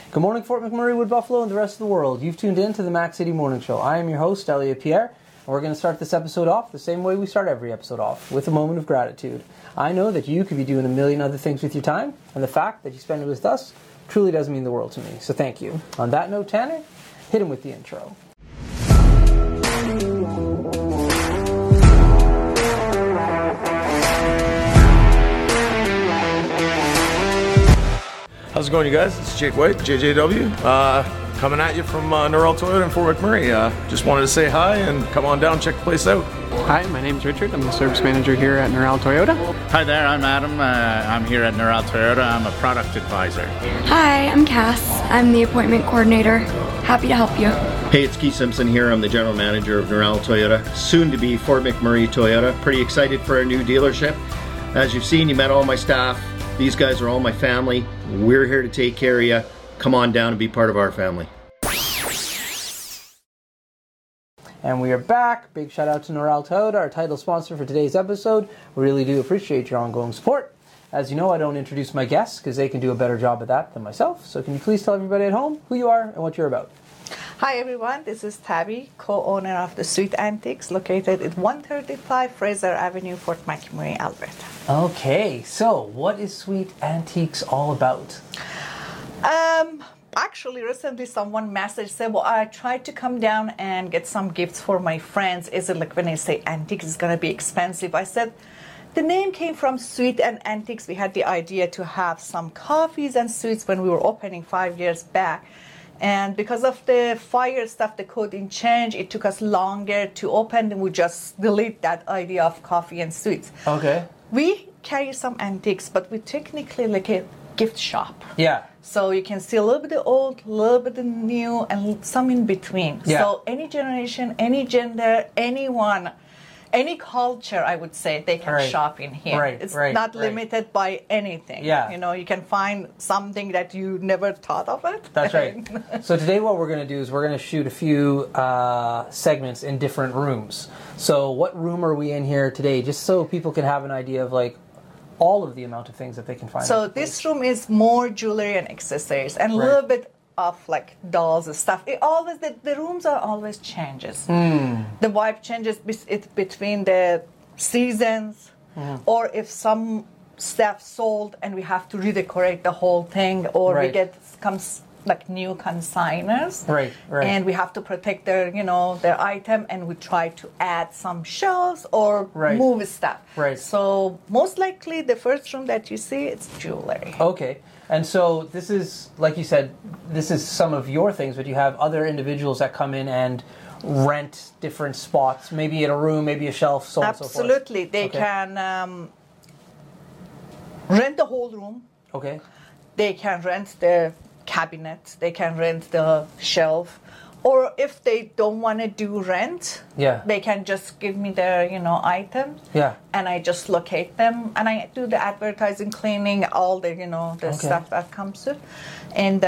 Good morning, Fort McMurray, Wood Buffalo, and the rest of the world. You've tuned in to the Mac City Morning Show. I am your host, Elliot Pierre, and we're going to start this episode off the same way we start every episode off, with a moment of gratitude. I know that you could be doing a million other things with your time, and the fact that you spend it with us truly does mean the world to me, so thank you. On that note, Tanner, hit him with the intro. How's it going, you guys? It's Jake White, JJW, coming at you from Norrell Toyota in Fort McMurray. Just wanted to say hi and come on down, check the place out. Hi, my name's Richard. I'm the service manager here at Norrell Toyota. Hi there, I'm Adam. I'm here at Norrell Toyota. I'm a product advisor. Hi, I'm Cass. I'm the appointment coordinator. Happy to help you. Hey, it's Keith Simpson here. I'm the general manager of Norrell Toyota, soon to be Fort McMurray Toyota. Pretty excited for our new dealership. As you've seen, you met all my staff. These guys are all my family. We're here to take care of you. Come on down and be part of our family. And we are back. Big shout out to Norrell Toyota, our title sponsor for today's episode. We really do appreciate your ongoing support. As you know, I don't introduce my guests because they can do a better job at that than myself. So can you please tell everybody at home who you are and what you're about? Hi everyone, this is Tabby, co-owner of the Sweet Antiques, located at 135 Fraser Avenue, Fort McMurray, Alberta. Okay, so what is Sweet Antiques all about? Actually, recently someone messaged, said, well, I tried to come down and get some gifts for my friends. Is it like when I say antiques, it's going to be expensive? I said, the name came from Sweet and Antiques. We had the idea to have some coffees and sweets when we were opening 5 years back. And because of the fire stuff, the code didn't change. It took us longer to open, and we just delete that idea of coffee and sweets. Okay. We carry some antiques, but we technically like a gift shop. Yeah. So you can see a little bit of old, a little bit of new, and some in between. Yeah. So any generation, any gender, anyone, any culture, I would say, they can shop in here. Right, it's right, not right. limited by anything. Yeah. You know, you can find something that you never thought of it. That's right. So today what we're going to do is we're going to shoot a few segments in different rooms. So what room are we in here today? Just so people can have an idea of like all of the amount of things that they can find. So this room is more jewelry and accessories and a little bit of like dolls and stuff. It always the rooms are always changes. The vibe changes between the seasons, or if some stuff sold and we have to redecorate the whole thing, or we get comes like new consigners, right, and we have to protect their their item, and we try to add some shelves or move stuff. Right. So most likely the first room that you see, it's jewelry. Okay. And so this is, like you said, this is some of your things, but you have other individuals that come in and rent different spots, maybe in a room, maybe a shelf, so on and so forth. Absolutely. They can rent the whole room. Okay. They can rent the cabinet. They can rent the shelf. Or if they don't want to do rent, they can just give me their, items. Yeah. And I just locate them, and I do the advertising, cleaning, all the, the stuff that comes with. And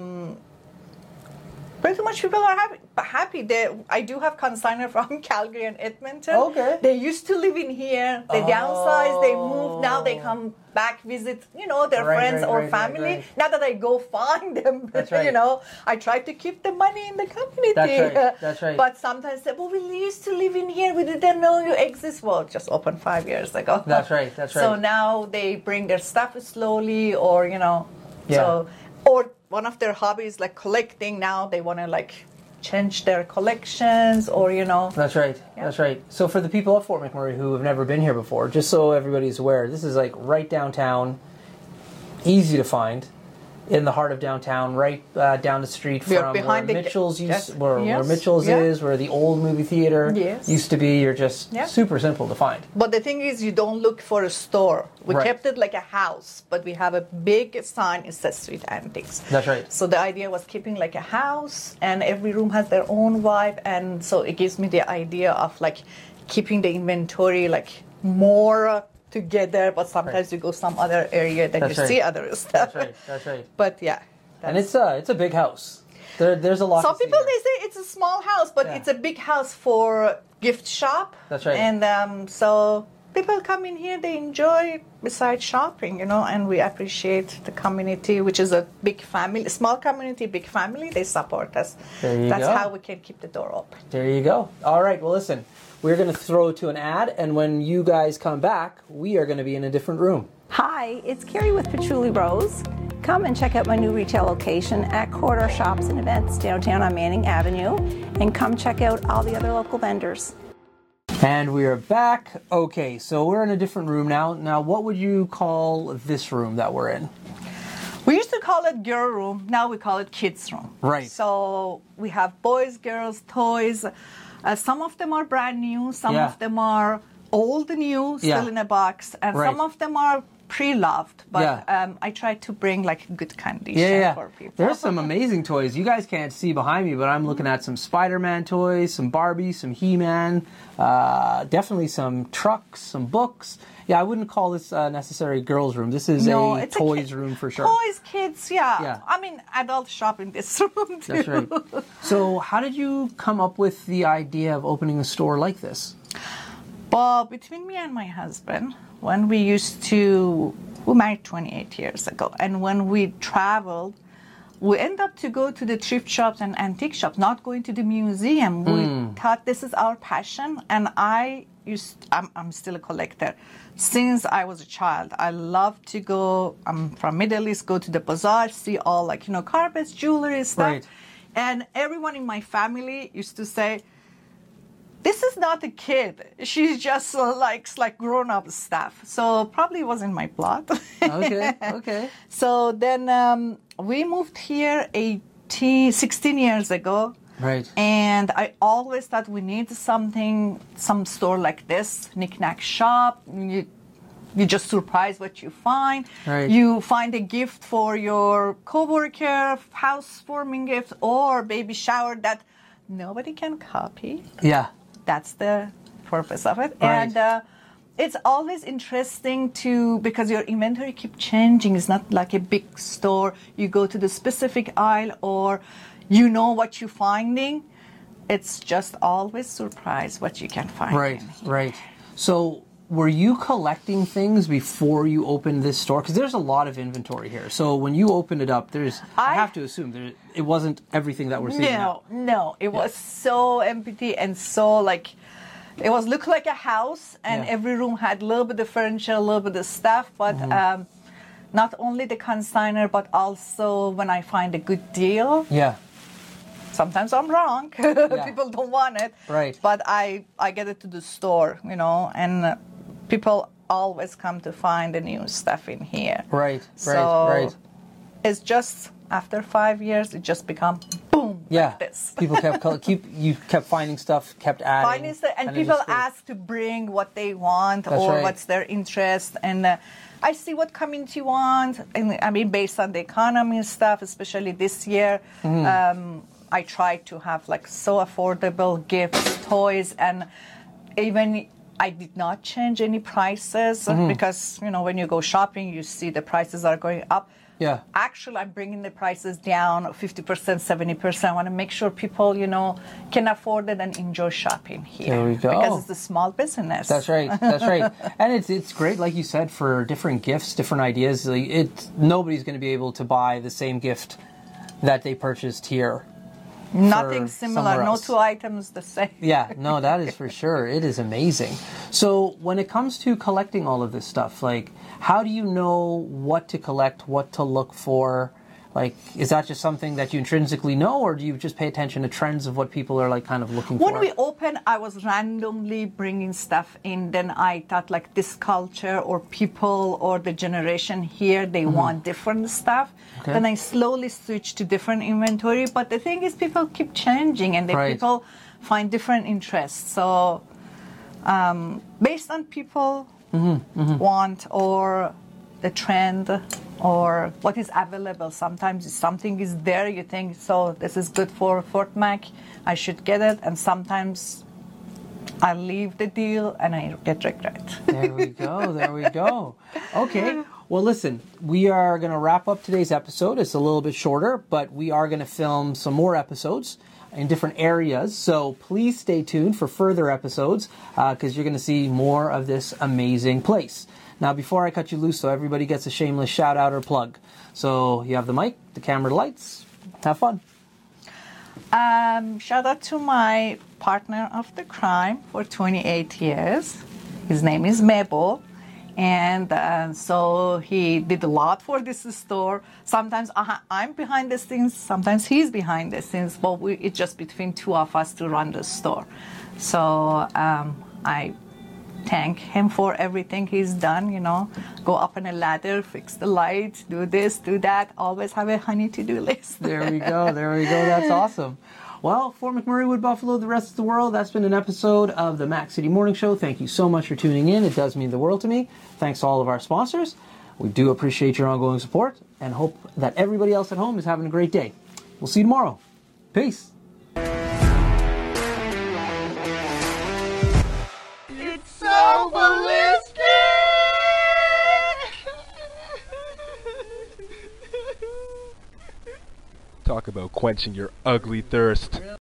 pretty much people are happy. I do have consignor from Calgary and Edmonton. Okay. They used to live in here. They downsized. They moved. Now they come back visit, their friends or family. Not that I go find them. That's right. I try to keep the money in the community. That's right. But sometimes they say, well, we used to live in here. We didn't know you exist. Well, just opened 5 years ago. That's right. So now they bring their stuff slowly, or so, or one of their hobbies like collecting. Now they want to like change their collections, or That's right. Yeah. That's right. So for the people of Fort McMurray who have never been here before, just so everybody's aware, this is like right downtown, easy to find, in the heart of downtown, right down the street from where Mitchell's where Mitchell's is, where the old movie theater used to be. You're just super simple to find. But the thing is, you don't look for a store. We kept it like a house, but we have a big sign. It says Sweet Antiques. That's right. So the idea was keeping like a house, and every room has their own vibe, and so it gives me the idea of like keeping the inventory like more together, but sometimes you go some other area that see other stuff. That's right. But yeah. And it's a big house. There's a lot. Some people they say it's a small house, but it's a big house for gift shop. That's right. And so people come in here, they enjoy besides shopping, and we appreciate the community, which is a big family, small community, big family. They support us. That's how we can keep the door open. There you go. All right, well, listen, we're going to throw to an ad, and when you guys come back, we are going to be in a different room. Hi, it's Carrie with Patchouli Rose. Come and check out my new retail location at Corridor Shops and Events downtown on Manning Avenue, and come check out all the other local vendors. And we are back. Okay, so we're in a different room now. Now, what would you call this room that we're in? We used to call it girl room. Now we call it kids room. Right. So we have boys, girls, toys. Some of them are brand new. Some of them are old new, still in a box. And some of them are pre-loved, but I try to bring like good condition for people. There's some amazing toys. You guys can't see behind me, but I'm looking at some Spider-Man toys, some Barbie, some He-Man, definitely some trucks, some books. Yeah, I wouldn't call this necessarily girls' room. This is a toys room for sure. Toys, kids, I mean, adults shop in this room too. That's right. So how did you come up with the idea of opening a store like this? Well, between me and my husband, when we married 28 years ago, and when we traveled, we end up to go to the thrift shops and antique shops, not going to the museum. We thought this is our passion, and I'm still a collector. Since I was a child, I love to go, I'm from Middle East, go to the bazaar, see all carpets, jewelry, stuff. Right. And everyone in my family used to say, this is not a kid. She just likes grown-up stuff. So probably it was in my blood. Okay. So then we moved here 16 years ago. Right. And I always thought we need some store like this, knick-knack shop. You just surprise what you find. Right. You find a gift for your coworker, housewarming gift, or baby shower that nobody can copy. Yeah. That's the purpose of it. Right. And it's always interesting because your inventory keeps changing. It's not like a big store. You go to the specific aisle or you know what you're finding. It's just always surprise what you can find. Right. So were you collecting things before you opened this store? Because there's a lot of inventory here. So when you opened it up, I have to assume it wasn't everything that we're seeing now. No. It was so empty and so it was looked like a house, and every room had a little bit of furniture, a little bit of stuff. But not only the consignor, but also when I find a good deal. Yeah. Sometimes I'm wrong. People don't want it. Right. But I get it to the store, and people always come to find the new stuff in here. Right. It's just after 5 years, it just become boom like this. People kept finding stuff, kept adding. And people ask to bring what they want what's their interest. And I see what community want. And I mean, based on the economy and stuff, especially this year, I try to have so affordable gifts, toys, and even I did not change any prices because, when you go shopping, you see the prices are going up. Yeah. Actually, I'm bringing the prices down 50%, 70%. I want to make sure people, can afford it and enjoy shopping here. There we go. Because it's a small business. That's right. And it's great, like you said, for different gifts, different ideas. Nobody's going to be able to buy the same gift that they purchased here. Nothing similar. No two items the same. Yeah, no, that is for sure. It is amazing. So when it comes to collecting all of this stuff, how do you know what to collect, what to look for? Is that just something that you intrinsically know, or do you just pay attention to trends of what people are kind of looking for? When we opened, I was randomly bringing stuff in. Then I thought this culture or people or the generation here, they want different stuff. Okay. Then I slowly switched to different inventory. But the thing is, people keep changing, and people find different interests. So based on people want or the trend or what is available. Sometimes something is there, you think, so this is good for Fort Mac, I should get it, and sometimes I leave the deal and I get regret. There we go. Okay, well listen, we are going to wrap up today's episode. It's a little bit shorter, but we are going to film some more episodes. in different areas. So please stay tuned for further episodes because you're going to see more of this amazing place. Now, before I cut you loose, so everybody gets a shameless shout out or plug. So you have the mic, the camera, the lights. Have fun. Shout out to my partner of the crime for 28 years. His name is Mabel. And so he did a lot for this store. Sometimes I'm behind the scenes, sometimes he's behind the scenes, but it's just between two of us to run the store. So I thank him for everything he's done, you know, go up on a ladder, fix the lights, do this, do that, always have a honey to-do list. There we go, that's awesome. Well, for McMurray, Wood Buffalo, the rest of the world, that's been an episode of the Mac City Morning Show. Thank you so much for tuning in. It does mean the world to me. Thanks to all of our sponsors. We do appreciate your ongoing support and hope that everybody else at home is having a great day. We'll see you tomorrow. Peace. It's so ballistic! Talk about quenching your ugly thirst.